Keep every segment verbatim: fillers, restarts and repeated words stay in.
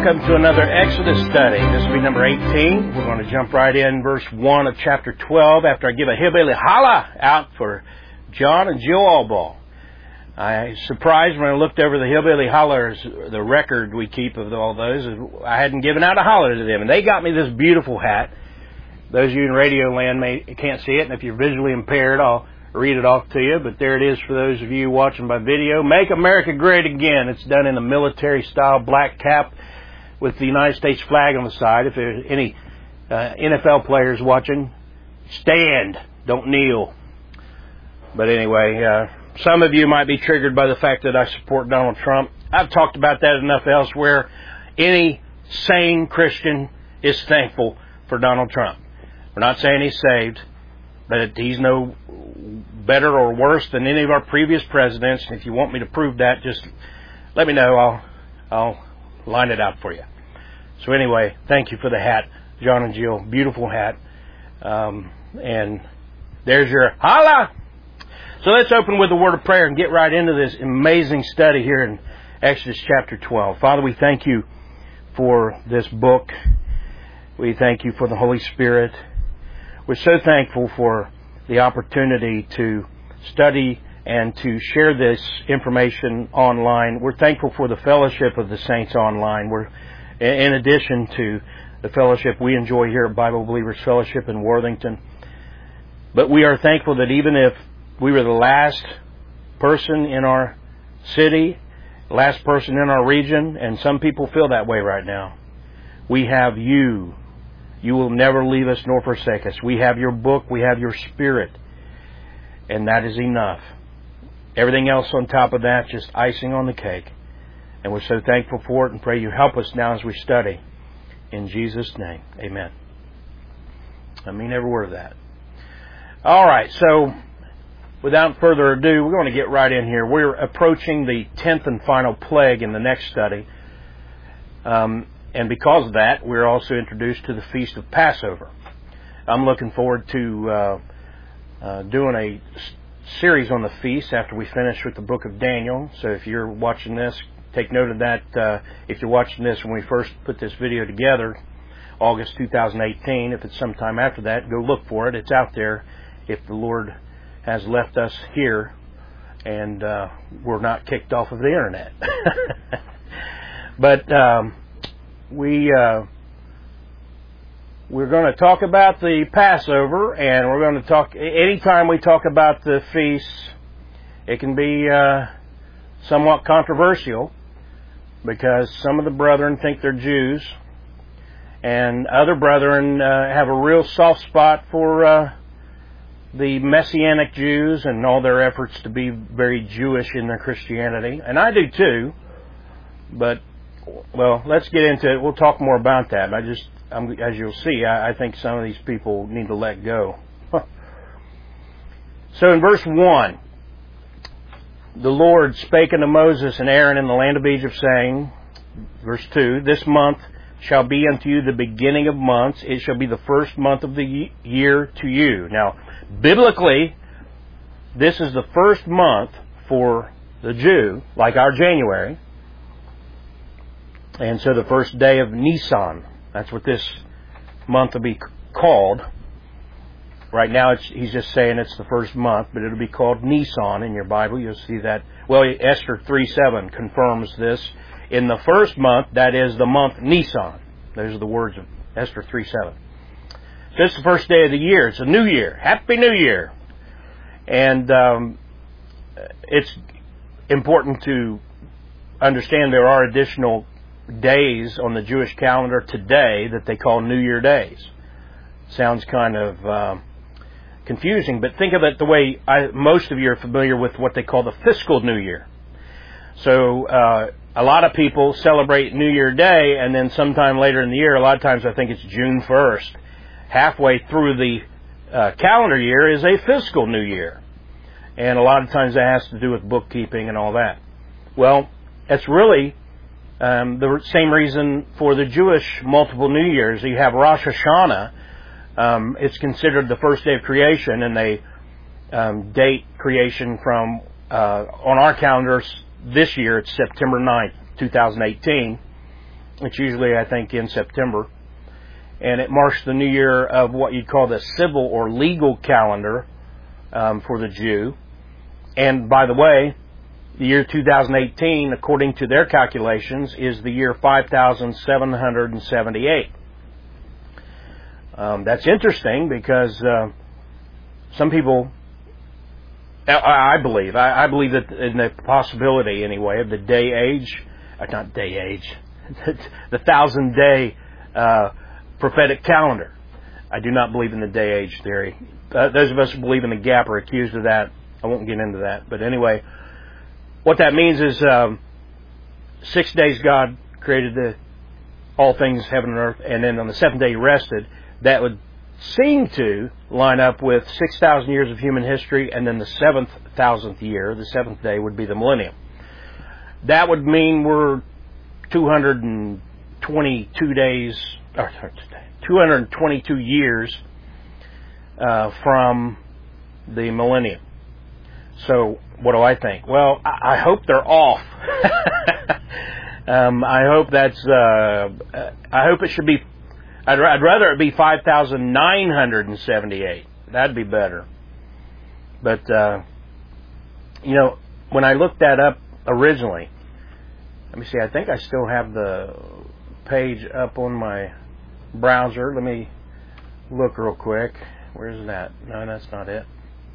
welcome to another Exodus study. This will be number eighteen. We're going to jump right in, verse one of chapter twelve, after I give a hillbilly holla out for John and Jill Allball. I was surprised when I looked over the hillbilly hollers, the record we keep of all those. I hadn't given out a holler to them, and they got me this beautiful hat. Those of you in radio land may, can't see it, and if you're visually impaired, I'll read it off to you, but there it is for those of you watching by video. Make America Great Again. It's done in a military-style black cap with the United States flag on the side. If there's any uh, N F L players watching, stand, don't kneel. But anyway, uh, some of you might be triggered by the fact that I support Donald Trump. I've talked about that enough elsewhere. Any sane Christian is thankful for Donald Trump. We're not saying he's saved, but he's no better or worse than any of our previous presidents. If you want me to prove that, just let me know. I'll I'll line it out for you. So anyway, thank you for the hat, John and Jill. Beautiful hat. Um, and there's your holla. So let's open with a word of prayer and get right into this amazing study here in Exodus chapter twelve. Father, we thank you for this book. We thank you for the Holy Spirit. We're so thankful for the opportunity to study and to share this information online. We're thankful for the fellowship of the saints online. We're, in addition to the fellowship we enjoy here at Bible Believers Fellowship in Worthington. But we are thankful that even if we were the last person in our city, last person in our region, and some people feel that way right now, we have you. You will never leave us nor forsake us. We have your book. We have your Spirit. And that is enough. Everything else on top of that, just icing on the cake. And we're so thankful for it and pray you help us now as we study. In Jesus' name, amen. I mean every word of that. All right, so without further ado, we're going to get right in here. We're approaching the tenth and final plague in the next study. Um... And because of that, we're also introduced to the Feast of Passover. I'm looking forward to uh, uh, doing a s- series on the feast after we finish with the book of Daniel. So if you're watching this, take note of that. Uh, if you're watching this when we first put this video together, August two thousand eighteen, if it's sometime after that, go look for it. It's out there if the Lord has left us here and uh, we're not kicked off of the internet. But... Um, We, uh, we're going to talk about the Passover, and we're going to talk, anytime we talk about the feasts, it can be uh, somewhat controversial, because some of the brethren think they're Jews, and other brethren uh, have a real soft spot for uh, the Messianic Jews and all their efforts to be very Jewish in their Christianity, and I do too, but well, let's get into it. We'll talk more about that. I just, I'm, as you'll see, I, I think some of these people need to let go. So in verse one, the Lord spake unto Moses and Aaron in the land of Egypt, saying, verse two, this month shall be unto you the beginning of months. It shall be the first month of the year to you. Now, biblically, this is the first month for the Jew, like our January. And so the first day of Nisan, that's what this month will be called. Right now it's, he's just saying it's the first month, but it'll be called Nisan in your Bible. You'll see that. Well, Esther three seven confirms this. In the first month, that is the month Nisan. Those are the words of Esther three seven. So it's the first day of the year. It's a new year. Happy New Year. And um, it's important to understand there are additional days on the Jewish calendar today that they call New Year days. Sounds kind of uh, confusing, but think of it the way I, most of you are familiar with what they call the fiscal New Year. So uh, a lot of people celebrate New Year Day, and then sometime later in the year, a lot of times I think it's June first, halfway through the uh, calendar year is a fiscal New Year. And a lot of times that has to do with bookkeeping and all that. Well, that's really Um, the same reason for the Jewish multiple New Years. You have Rosh Hashanah. Um, it's considered the first day of creation, and they um, date creation from, uh, on our calendars this year, it's September ninth, twenty eighteen. It's usually, I think, in September. And it marks the new year of what you'd call the civil or legal calendar um, for the Jew. And by the way, the year two thousand eighteen, according to their calculations, is the year five thousand seven hundred seventy-eight. Um, that's interesting because uh, some people, I, I believe, I, I believe that in the possibility anyway of the day age, uh, not day age, the thousand day uh, prophetic calendar. I do not believe in the day age theory. Uh, those of us who believe in the gap are accused of that. I won't get into that. But anyway, what that means is um, six days God created the, all things, heaven and earth, and then on the seventh day He rested. That would seem to line up with six thousand years of human history, and then the seventh thousandth year, the seventh day, would be the millennium. That would mean we're two hundred twenty-two days, or two hundred twenty-two years uh, from the millennium. So, what do I think? Well, I, I hope they're off. um, I hope that's. Uh, I hope it should be. I'd, I'd rather it be five thousand nine hundred seventy-eight. That'd be better. But uh, you know, when I looked that up originally, let me see. I think I still have the page up on my browser. Let me look real quick. Where's that? No, that's not it.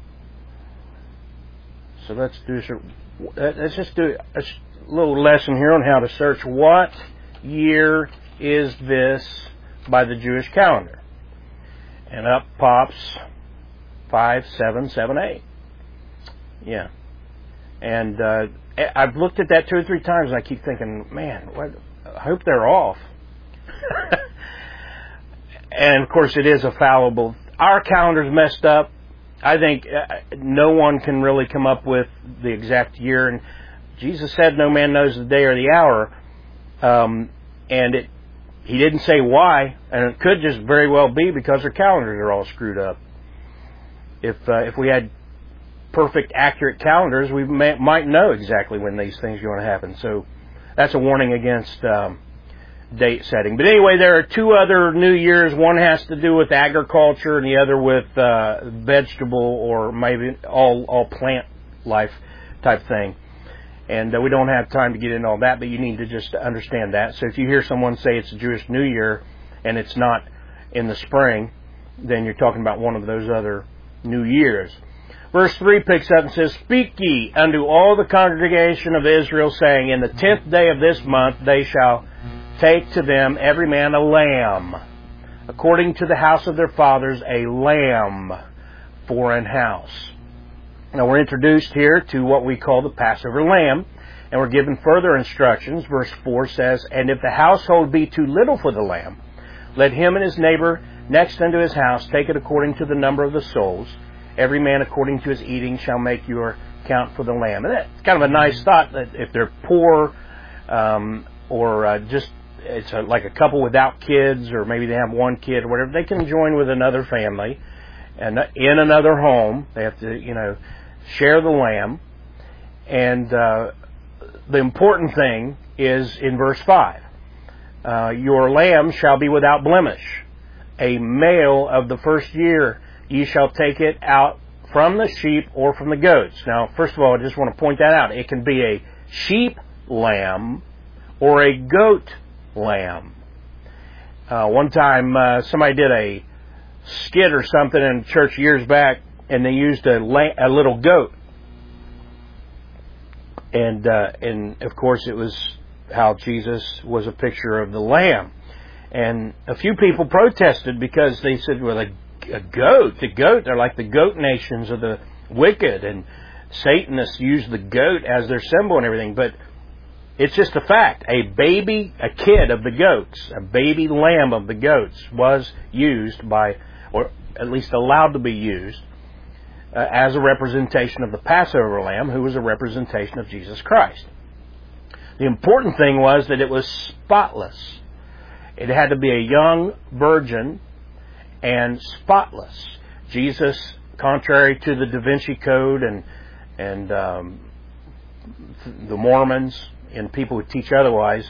So let's do. Let's just do a little lesson here on how to search. What year is this by the Jewish calendar? And up pops five seven seven eight. Yeah, and uh, I've looked at that two or three times, and I keep thinking, man, what, I hope they're off. And of course, it is a fallible. Our calendar's messed up. I think no one can really come up with the exact year. And Jesus said, no man knows the day or the hour. Um, and it, He didn't say why. And it could just very well be because our calendars are all screwed up. If uh, if we had perfect, accurate calendars, we may, might know exactly when these things are going to happen. So that's a warning against um, date setting. But anyway, there are two other New Years. One has to do with agriculture and the other with uh, vegetable or maybe all, all plant life type thing. And uh, we don't have time to get into all that, but you need to just understand that. So if you hear someone say it's a Jewish New Year and it's not in the spring, then you're talking about one of those other New Years. Verse three picks up and says, Speak ye unto all the congregation of Israel, saying, In the tenth day of this month they shall take to them every man a lamb, according to the house of their fathers, a lamb for an house. Now we're introduced here to what we call the Passover lamb, and we're given further instructions. Verse four says, And if the household be too little for the lamb, let him and his neighbor next unto his house take it according to the number of the souls. Every man according to his eating shall make your count for the lamb. And that's kind of a nice thought, that if they're poor, um, or uh, just it's a, like a couple without kids, or maybe they have one kid or whatever, they can join with another family and in another home. They have to, you know, share the lamb. And uh, the important thing is in verse five. Uh, your lamb shall be without blemish, a male of the first year. Ye shall take it out from the sheep or from the goats. Now, first of all, I just want to point that out. It can be a sheep lamb or a goat lamb. Uh, one time, uh, somebody did a skit or something in church years back, and they used a, la- a little goat. And, uh, and of course, it was how Jesus was a picture of the lamb. And a few people protested because they said, well, a, a goat, the goat, they're like the goat nations of the wicked, and Satanists use the goat as their symbol and everything. But it's just a fact. A baby, a kid of the goats, a baby lamb of the goats was used by, or at least allowed to be used, uh, as a representation of the Passover lamb, who was a representation of Jesus Christ. The important thing was that it was spotless. It had to be a young virgin and spotless. Jesus, contrary to the Da Vinci Code and and um, the Mormons and people who teach otherwise,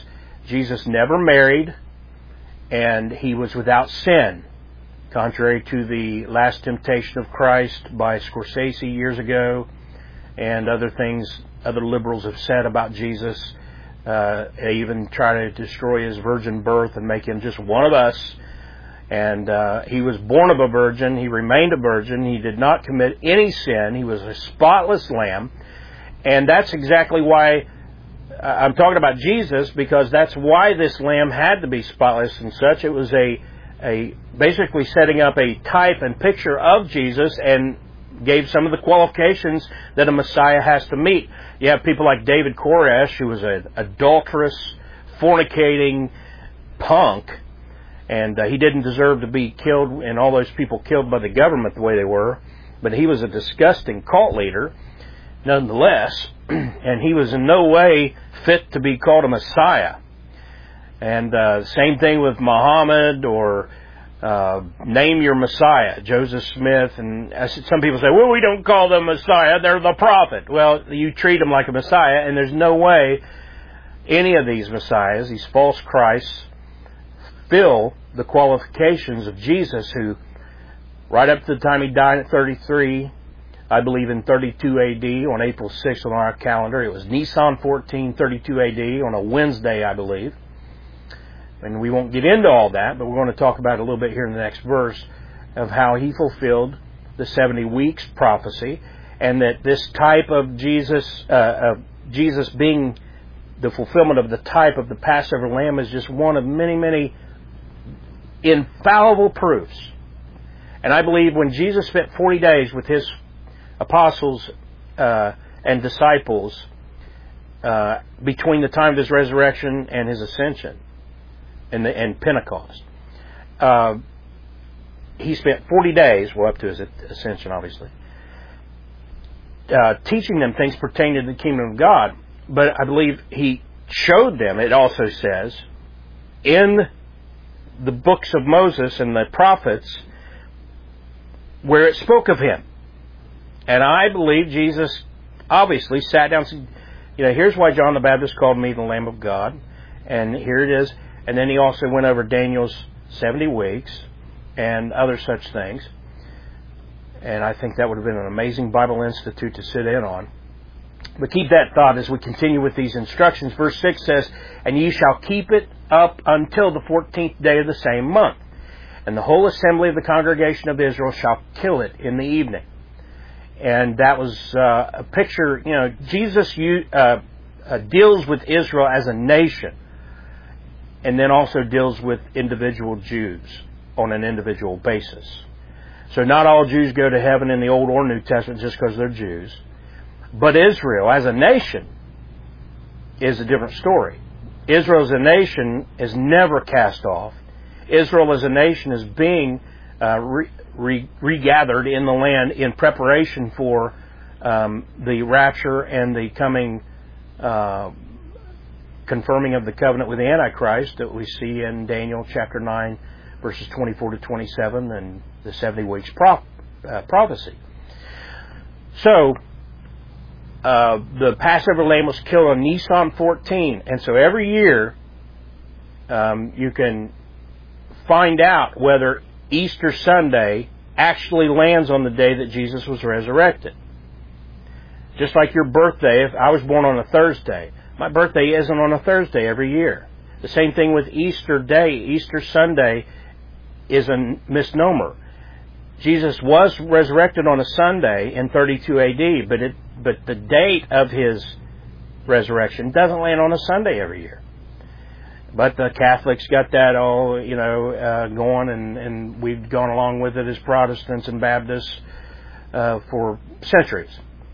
Jesus never married, and he was without sin, contrary to the Last Temptation of Christ by Scorsese years ago, and other things other liberals have said about Jesus. Uh, they even try to destroy his virgin birth and make him just one of us. And uh, he was born of a virgin. He remained a virgin. He did not commit any sin. He was a spotless lamb. And that's exactly why uh, I'm talking about Jesus, because that's why this lamb had to be spotless and such. It was a, a basically setting up a type and picture of Jesus, and gave some of the qualifications that a Messiah has to meet. You have people like David Koresh, who was an adulterous, fornicating punk, and uh, he didn't deserve to be killed, and all those people killed by the government the way they were, but he was a disgusting cult leader nonetheless, and he was in no way fit to be called a Messiah. And uh, same thing with Muhammad, or Uh, name your Messiah, Joseph Smith. And some people say, well, we don't call them Messiah, they're the prophet. Well, you treat them like a Messiah, and there's no way any of these Messiahs, these false Christs, fill the qualifications of Jesus, who, right up to the time he died at thirty-three, I believe in thirty-two A D, on April sixth on our calendar. It was Nisan fourteen, thirty-two A D, on a Wednesday, I believe. And we won't get into all that, but we're going to talk about it a little bit here in the next verse, of how he fulfilled the seventy weeks prophecy, and that this type of Jesus, uh, of Jesus being the fulfillment of the type of the Passover lamb, is just one of many, many infallible proofs. And I believe when Jesus spent forty days with his apostles uh, and disciples uh, between the time of his resurrection and his ascension, And, the, and Pentecost. Uh, he spent forty days, well, up to his ascension, obviously, uh, teaching them things pertaining to the kingdom of God. But I believe he showed them, it also says, in the books of Moses and the prophets, where it spoke of him. And I believe Jesus obviously sat down and said, you know, here's why John the Baptist called me the Lamb of God. And here it is. And then he also went over Daniel's seventy weeks and other such things. And I think that would have been an amazing Bible Institute to sit in on. But keep that thought as we continue with these instructions. Verse six says, and ye shall keep it up until the fourteenth day of the same month. And the whole assembly of the congregation of Israel shall kill it in the evening. And that was uh, a picture, you know, Jesus uh, uh, deals with Israel as a nation, and then also deals with individual Jews on an individual basis. So not all Jews go to heaven in the Old or New Testament just because they're Jews. But Israel as a nation is a different story. Israel as a nation is never cast off. Israel as a nation is being uh, re- re- regathered in the land in preparation for um, the rapture and the coming uh confirming of the covenant with the Antichrist that we see in Daniel chapter nine, verses twenty-four to twenty-seven, and the seventy weeks prop, uh, prophecy. So, uh, the Passover lamb was killed on Nisan fourteen, and so every year um, you can find out whether Easter Sunday actually lands on the day that Jesus was resurrected. Just like your birthday, if I was born on a Thursday, my birthday isn't on a Thursday every year. The same thing with Easter Day. Easter Sunday is a misnomer. Jesus was resurrected on a Sunday in thirty-two A D, but it, but the date of his resurrection doesn't land on a Sunday every year. But the Catholics got that all, you know, uh, going, and, and we've gone along with it as Protestants and Baptists uh, for centuries.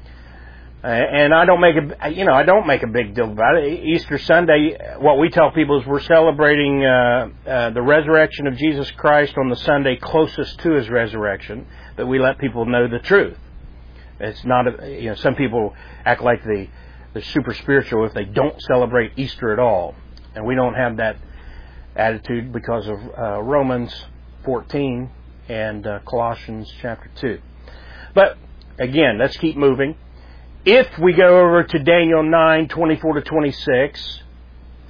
And I don't make a, you know, I don't make a big deal about it. Easter Sunday, what we tell people is we're celebrating uh, uh, the resurrection of Jesus Christ on the Sunday closest to his resurrection, but we let people know the truth. It's not, a, you know, some people act like they, they're super spiritual if they don't celebrate Easter at all. And we don't have that attitude because of uh, Romans fourteen and uh, Colossians chapter two. But again, let's keep moving. If we go over to Daniel nine, twenty-four to twenty-six,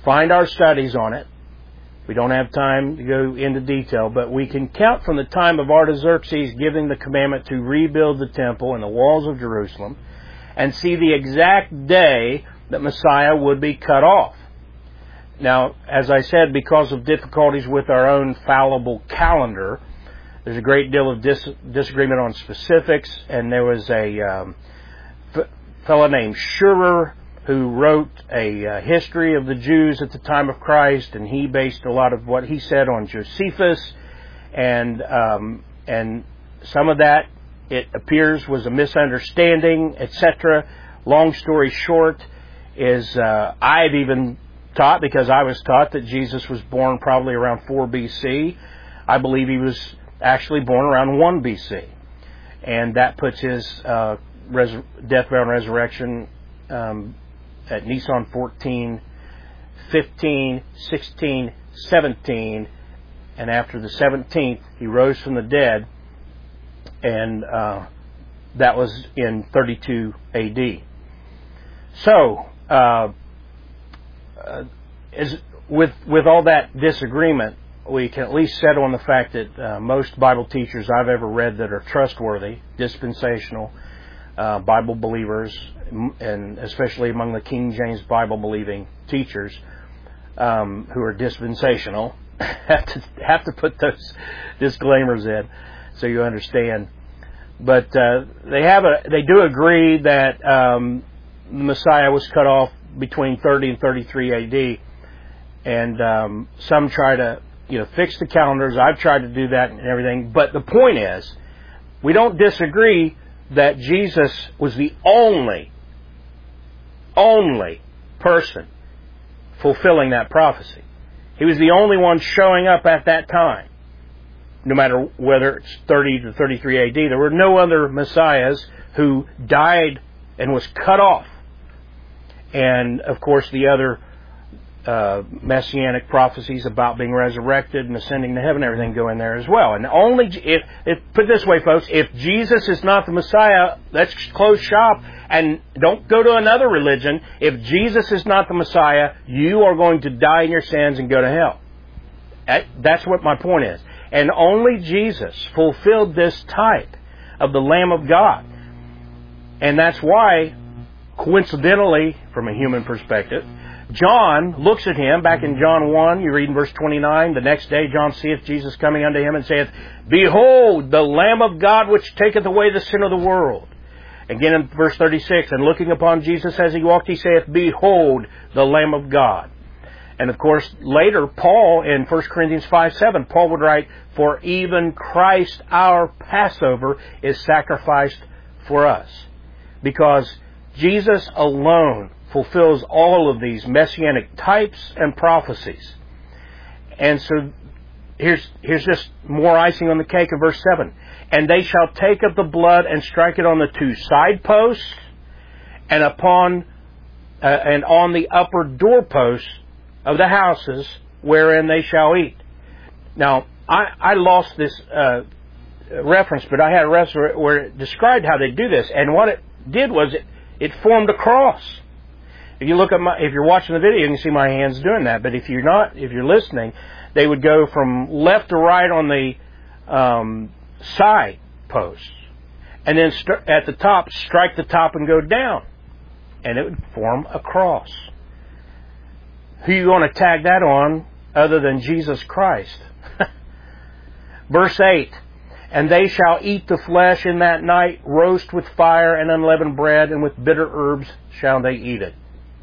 find our studies on it. We don't have time to go into detail, but we can count from the time of Artaxerxes giving the commandment to rebuild the temple and the walls of Jerusalem and see the exact day that Messiah would be cut off. Now, as I said, because of difficulties with our own fallible calendar, there's a great deal of dis- disagreement on specifics, and there was a um, f- fellow named Schurer who wrote a uh, history of the Jews at the time of Christ, and he based a lot of what he said on Josephus, and um, and some of that, it appears, was a misunderstanding, et cetera. Long story short, is uh, I've even taught, because I was taught that Jesus was born probably around four B C. I believe he was actually born around one B C, and that puts his uh, res- death, burial, and resurrection um, at Nisan fourteen, fifteen, sixteen, seventeen, and after the seventeenth, he rose from the dead, and uh, that was in thirty-two A D. So, uh, uh, is, with with all that disagreement, we can at least settle on the fact that uh, most Bible teachers I've ever read that are trustworthy, dispensational, uh, Bible believers, and especially among the King James Bible believing teachers um, who are dispensational, have to have to put those disclaimers in so you understand. But uh, they have a they do agree that um, the Messiah was cut off between thirty and thirty-three A D, and um, some try to you know fix the calendars. I've tried to do that and everything, but the point is, we don't disagree that Jesus was the only, only person fulfilling that prophecy. He was the only one showing up at that time. No matter whether it's thirty to thirty-three A D, there were no other Messiahs who died and was cut off. And, of course, the other uh, messianic prophecies about being resurrected and ascending to heaven, everything go in there as well. And only, if, if put it this way, folks, if Jesus is not the Messiah, let's close shop and don't go to another religion. If Jesus is not the Messiah, you are going to die in your sins and go to hell. That, that's what my point is. And only Jesus fulfilled this type of the Lamb of God. And that's why, coincidentally, from a human perspective, John looks at him, back in John one, you read in verse twenty-nine, the next day John seeth Jesus coming unto him and saith, Behold, the Lamb of God which taketh away the sin of the world. Again in verse thirty-six, and looking upon Jesus as he walked, he saith, Behold, the Lamb of God. And of course, later, Paul, in First Corinthians five seven, Paul would write, For even Christ our Passover is sacrificed for us. Because Jesus alone fulfills all of these messianic types and prophecies. And so, here's, here's just more icing on the cake in verse seven. And they shall take of the blood and strike it on the two side posts, and upon, uh, and on the upper doorposts of the houses wherein they shall eat. Now, I, I lost this uh, reference, but I had a reference where it described how they do this, and what it did was it, it formed a cross. If you look at my, if you're watching the video, you can see my hands doing that. But if you're not, if you're listening, they would go from left to right on the um, side posts, and then st- at the top, strike the top and go down, and it would form a cross. Who are you going to tag that on other than Jesus Christ? Verse eight, And they shall eat the flesh in that night, roast with fire and unleavened bread, and with bitter herbs shall they eat it.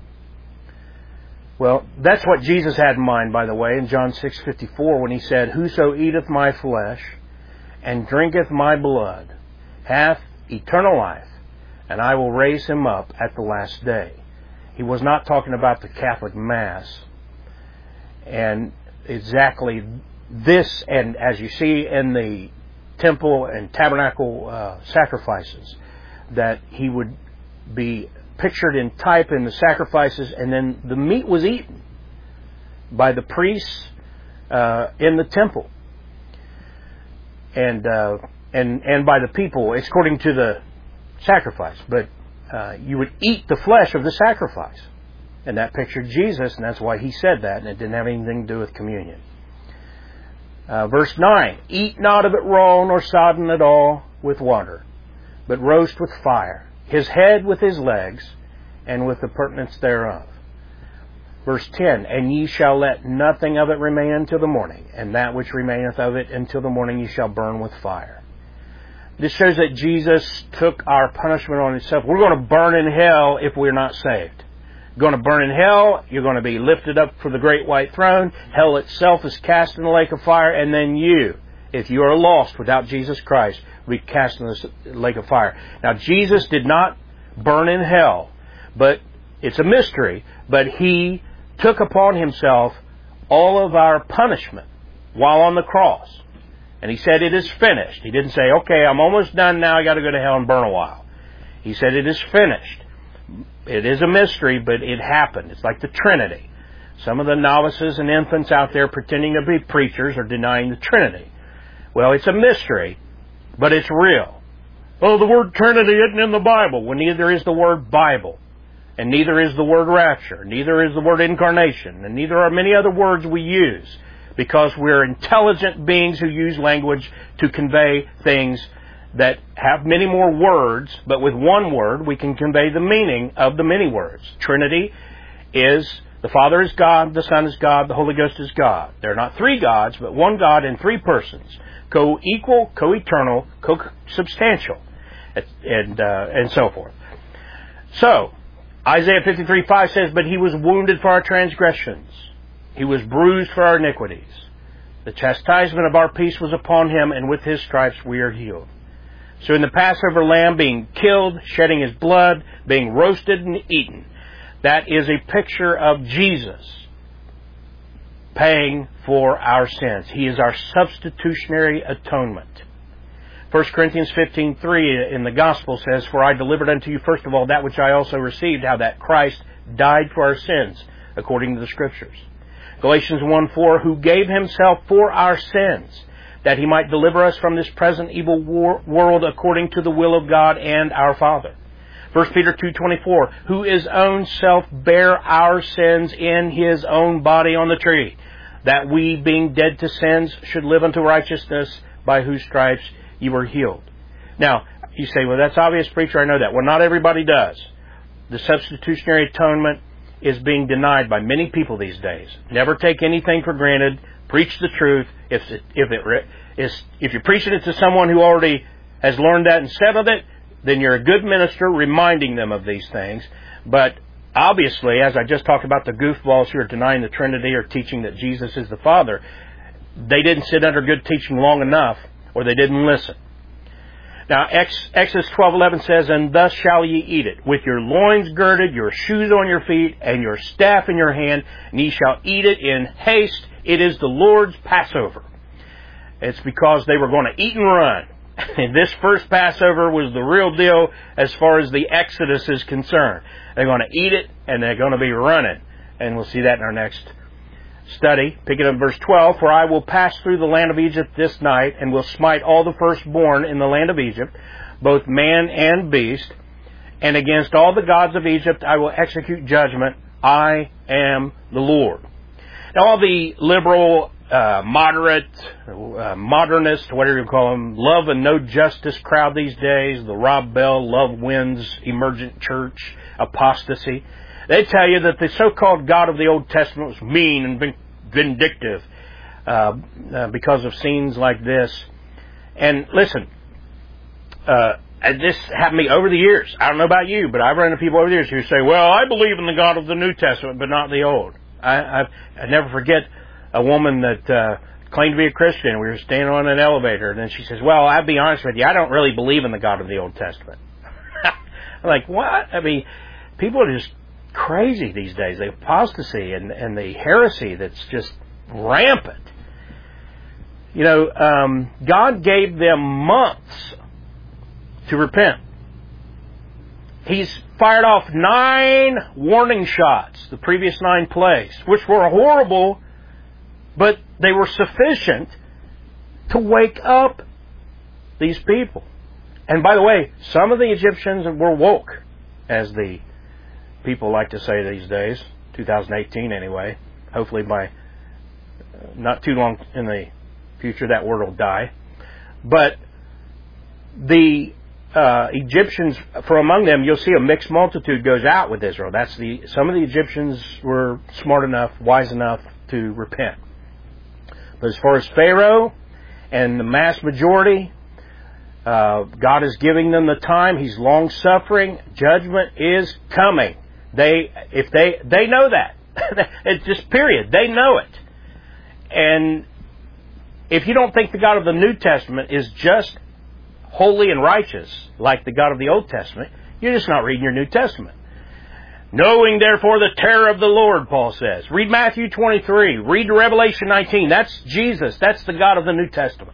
Well, that's what Jesus had in mind, by the way, in John six fifty-four, when he said, Whoso eateth my flesh and drinketh my blood hath eternal life, and I will raise him up at the last day. He was not talking about the Catholic Mass. And exactly this, and as you see in the temple and tabernacle uh, sacrifices, that he would be pictured in type in the sacrifices, and then the meat was eaten by the priests uh, in the temple, and uh, and and by the people according to the sacrifice. But uh, you would eat the flesh of the sacrifice. And that pictured Jesus, and that's why he said that, and it didn't have anything to do with communion. Uh, verse nine, eat not of it raw nor sodden at all with water, but roast with fire, his head with his legs, and with the purtenance thereof. Verse ten, and ye shall let nothing of it remain until the morning, and that which remaineth of it until the morning ye shall burn with fire. This shows that Jesus took our punishment on himself. We're going to burn in hell if we're not saved. You're going to burn in hell, you're going to be lifted up for the great white throne, hell itself is cast in the lake of fire, and then you, if you are lost without Jesus Christ, will be cast in the lake of fire. Now, Jesus did not burn in hell, but it's a mystery, but he took upon himself all of our punishment while on the cross. And he said, it is finished. He didn't say, okay, I'm almost done now, I got to go to hell and burn a while. He said, it is finished. It is a mystery, but it happened. It's like the Trinity. Some of the novices and infants out there pretending to be preachers are denying the Trinity. Well, it's a mystery, but it's real. Oh, the word Trinity isn't in the Bible. Well, neither is the word Bible. And neither is the word rapture. Neither is the word incarnation. And neither are many other words we use. Because we're intelligent beings who use language to convey things that have many more words, but with one word we can convey the meaning of the many words. Trinity is the Father is God, the Son is God, the Holy Ghost is God. They're not three gods, but one God in three persons. Co-equal, co-eternal, co-substantial, and, uh, and so forth. So, Isaiah fifty-three five says, but he was wounded for our transgressions. He was bruised for our iniquities. The chastisement of our peace was upon him, and with his stripes we are healed. So in the Passover lamb being killed, shedding his blood, being roasted and eaten, that is a picture of Jesus paying for our sins. He is our substitutionary atonement. First Corinthians fifteen three in the Gospel says, for I delivered unto you first of all that which I also received, how that Christ died for our sins, according to the Scriptures. Galatians one four, who gave himself for our sins, that he might deliver us from this present evil war- world according to the will of God and our Father. First Peter two twenty-four, who his own self bare our sins in his own body on the tree, that we, being dead to sins, should live unto righteousness, by whose stripes you were healed. Now, you say, well, that's obvious, preacher, I know that. Well, not everybody does. The substitutionary atonement is being denied by many people these days. Never take anything for granted. Preach the truth. If it, if it is, if you're preaching it to someone who already has learned that and settled it, then you're a good minister reminding them of these things. But obviously, as I just talked about the goofballs who are denying the Trinity or teaching that Jesus is the Father, they didn't sit under good teaching long enough, or they didn't listen. Now, Exodus twelve eleven says, and thus shall ye eat it, with your loins girded, your shoes on your feet, and your staff in your hand, and ye shall eat it in haste. It is the Lord's Passover. It's because they were going to eat and run. And this first Passover was the real deal as far as the Exodus is concerned. They're going to eat it, and they're going to be running. And we'll see that in our next study. Picking up verse twelve, for I will pass through the land of Egypt this night, and will smite all the firstborn in the land of Egypt, both man and beast, and against all the gods of Egypt I will execute judgment. I am the Lord. Now, all the liberal, uh, moderate, uh, modernist, whatever you call them, love and no justice crowd these days, the Rob Bell, love wins, emergent church, apostasy, they tell you that the so-called God of the Old Testament was mean and vindictive uh, uh, because of scenes like this. And listen, uh, this happened to me over the years. I don't know about you, but I've run into people over the years who say, well, I believe in the God of the New Testament, but not the Old. I, I, I never forget a woman that uh, claimed to be a Christian. We were standing on an elevator, and then she says, well, I'll be honest with you, I don't really believe in the God of the Old Testament. I'm like, what? I mean, people are just crazy these days. The apostasy and, and the heresy that's just rampant. You know, um, God gave them months to repent. He's fired off nine warning shots, the previous nine plagues, which were horrible, but they were sufficient to wake up these people. And by the way, some of the Egyptians were woke, as the people like to say these days, two thousand eighteen anyway. Hopefully by not too long in the future that word will die. But the uh, Egyptians, for among them, you'll see a mixed multitude goes out with Israel. That's the some of the Egyptians were smart enough, wise enough to repent. But as far as Pharaoh and the mass majority, uh, God is giving them the time. He's long suffering. Judgment is coming. They, if they, they know that. It's just period. They know it. And if you don't think the God of the New Testament is just holy and righteous like the God of the Old Testament, you're just not reading your New Testament. Knowing, therefore, the terror of the Lord, Paul says. Read Matthew twenty-three. Read Revelation nineteen. That's Jesus. That's the God of the New Testament.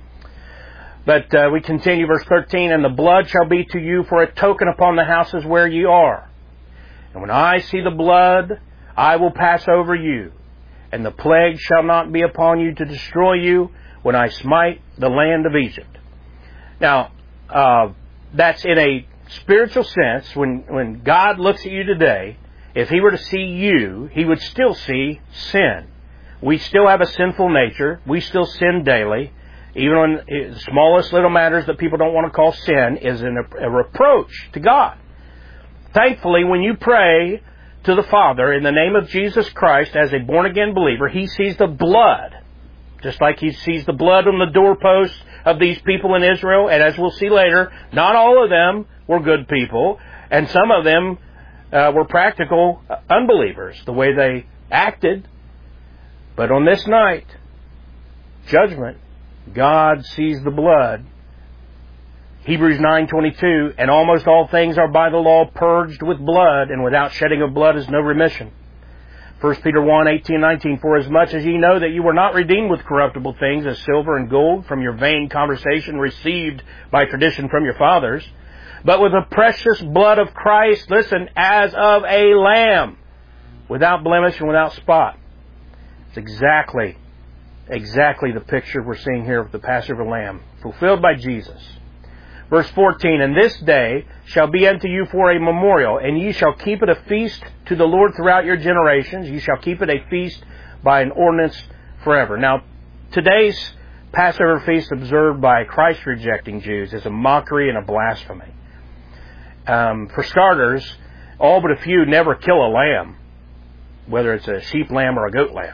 But uh, we continue, verse thirteen, and the blood shall be to you for a token upon the houses where ye are. And when I see the blood, I will pass over you. And the plague shall not be upon you to destroy you when I smite the land of Egypt. Now, uh, that's in a spiritual sense. When, when God looks at you today, if He were to see you, He would still see sin. We still have a sinful nature. We still sin daily. Even on the smallest little matters that people don't want to call sin is an, a reproach to God. Thankfully, when you pray to the Father in the name of Jesus Christ as a born-again believer, He sees the blood. Just like He sees the blood on the doorposts of these people in Israel. And as we'll see later, not all of them were good people. And some of them uh, were practical unbelievers, the way they acted. But on this night, judgment, God sees the blood. Hebrews nine twenty-two, and almost all things are by the law purged with blood, and without shedding of blood is no remission. First Peter one eighteen nineteen, for as much as ye know that you were not redeemed with corruptible things as silver and gold from your vain conversation received by tradition from your fathers, but with the precious blood of Christ, listen, as of a lamb, without blemish and without spot. It's exactly, exactly the picture we're seeing here of the Passover lamb, fulfilled by Jesus. Verse fourteen, and this day shall be unto you for a memorial, and ye shall keep it a feast to the Lord throughout your generations. Ye shall keep it a feast by an ordinance forever. Now, today's Passover feast observed by Christ-rejecting Jews is a mockery and a blasphemy. Um, for starters, all but a few never kill a lamb, whether it's a sheep lamb or a goat lamb.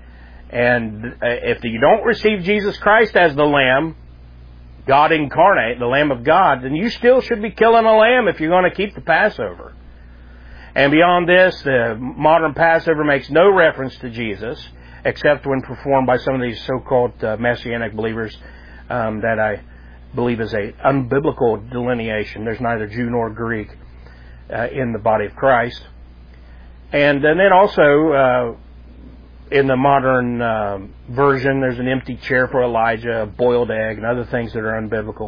And if you don't receive Jesus Christ as the lamb, God incarnate, the Lamb of God, then you still should be killing a lamb if you're going to keep the Passover. And beyond this, the modern Passover makes no reference to Jesus, except when performed by some of these so-called uh, Messianic believers um, that I believe is a unbiblical delineation. There's neither Jew nor Greek uh, in the body of Christ. And, and then also, uh, in the modern uh, version, there's an empty chair for Elijah, a boiled egg, and other things that are unbiblical.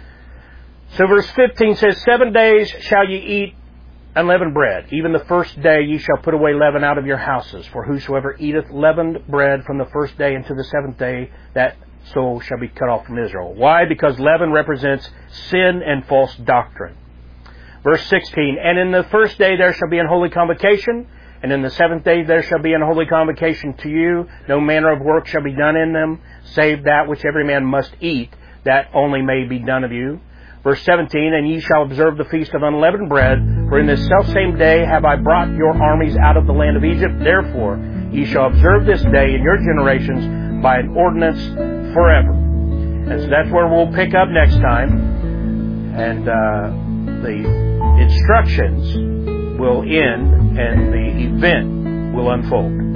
So verse fifteen says, Seven days shall ye eat unleavened bread. Even the first day ye shall put away leaven out of your houses. For whosoever eateth leavened bread from the first day unto the seventh day, that soul shall be cut off from Israel. Why? Because leaven represents sin and false doctrine. Verse sixteen, and in the first day there shall be an holy convocation, and in the seventh day there shall be an holy convocation to you. No manner of work shall be done in them, save that which every man must eat, that only may be done of you. Verse seventeen, and ye shall observe the feast of unleavened bread, for in this selfsame day have I brought your armies out of the land of Egypt. Therefore ye shall observe this day in your generations by an ordinance forever. And so that's where we'll pick up next time. And uh, the instructions will end and the event will unfold.